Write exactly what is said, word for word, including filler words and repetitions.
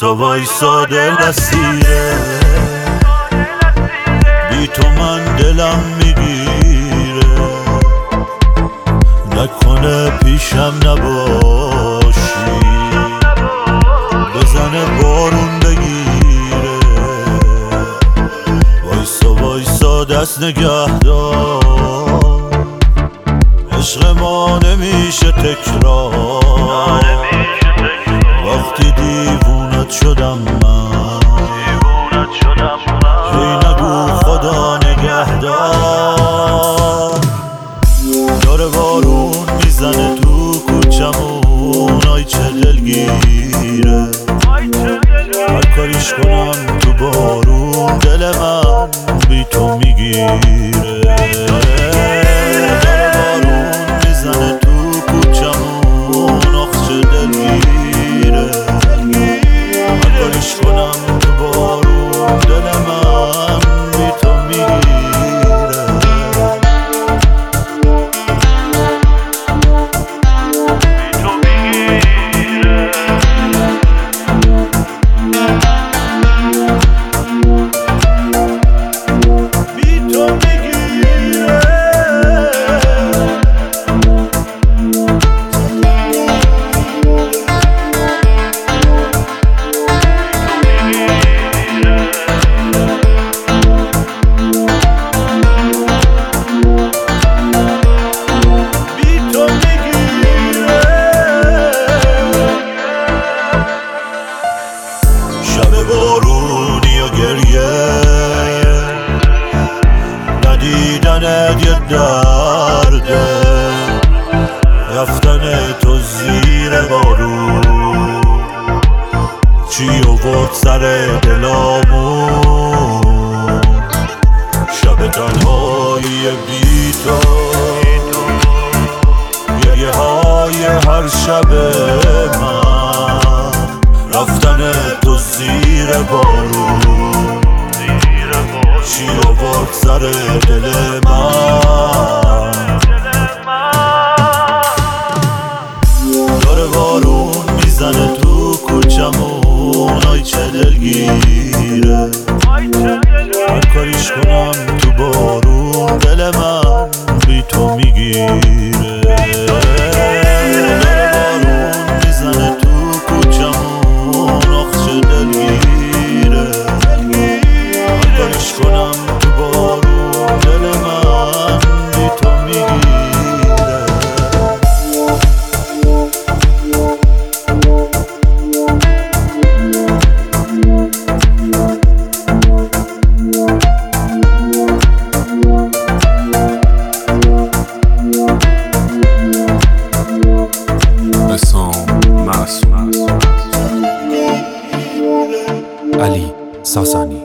وایسا وایسا دل اسیره، بی تو من دلم میگیره، نکنه پیشم نباشی، بزنه بارون بگیره. وایسا وایسا دست نگه دار، عشق ما نمیشه تکرار، وقتی دیوونت شدم من، هی نگو خدا نگهدار. داره بارون میزنه تو کوچمون، آی چه دلگیره، هر کاریش کنم تو بارون دل من بی تو میگیره. داره بارون میزنه تو کوچمون، آخ چه دلگیره، هر کاریش کنم تو بارون دل من بی تو میگیره. بارونی و گریه، ندیدنت یه درده، رفتن تو زیر بارون چی آورد سر دلامون. شب تنهایی بی تو، گریه های هر شب من، رفتن تو زیر بارون چی آورد سر دل من. داره بارون میزنه تو کوچمون، آی چه دلگیره، هر کاریش کنم تو بارون دل من بی تو میگیره. داره بارون میزنه تو کوچمون، آخ چه دلگیره، هر کاریش کنم تو بارون دل من بی تو میگیره. علی ساسانی.